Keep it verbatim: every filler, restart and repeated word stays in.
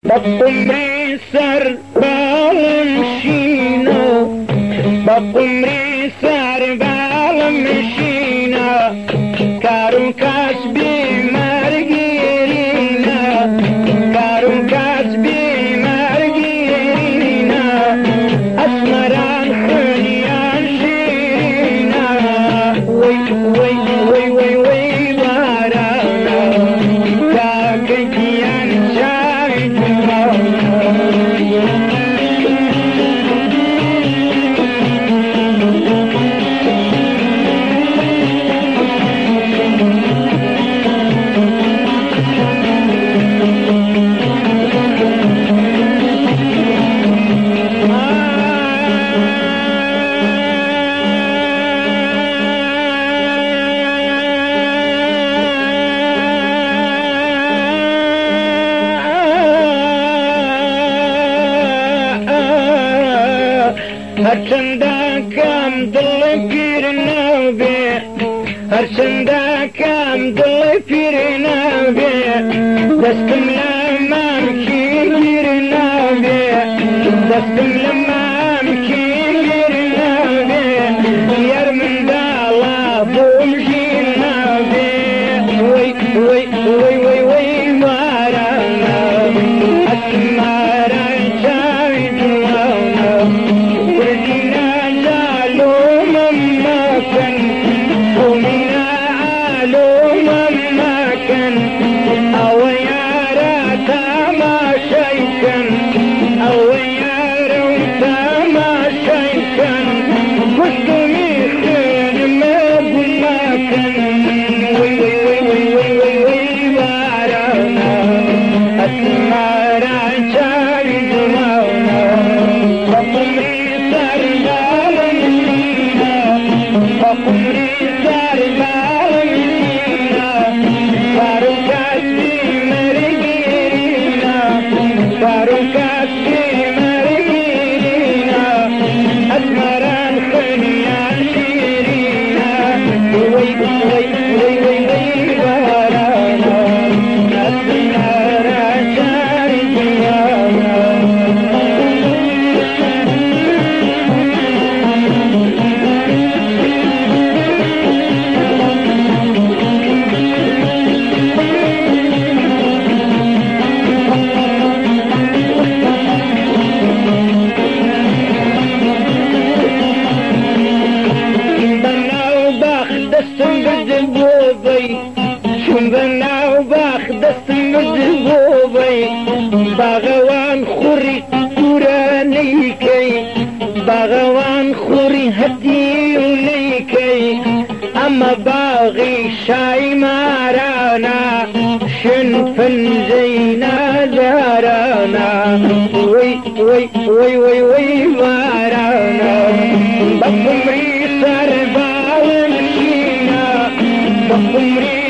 بقمري سر بالمشينا بقمري سر بالمشينا كارو كاسبي مرقيرينا كارو كاسبي مرقيرينا أسمران خليان شيرينا وي وي وي وي وي بارانا كاكيان شاهد هرچنده کم دل پیر نبی هرچنده کم دل پیر نبی دستم لمم کی گیر نبی دستم لمم کی گیر نبی یار من دالا بومشی نبی وی وی وی وی وی مارانا اسمارا شاوی جوانا ورجينا جالو مما كان قومنا عالو مما كان أو يارا ما شيكن أو يارا ما شيكن كنت ميخن ما ما كان وي وي وي وي وي وي بارانا أسمارا شاي جماونا بقمري بقمري سار بالمشينا فارو كاسبي مرقيرينا فارو كاسبي مرقيرينا أسمران خليان شيرينا وي وي وي وي وي بارانا أسمران شاري جوانا بناو باخ دستم بدبوبي باغوان خوري تورانيكي باغوان خوري هديونيكي اما باغي شاي مارانا شنفن زينا زارانا وي وي وي وي وي مارانا بقمري سر بالمشينا بقمري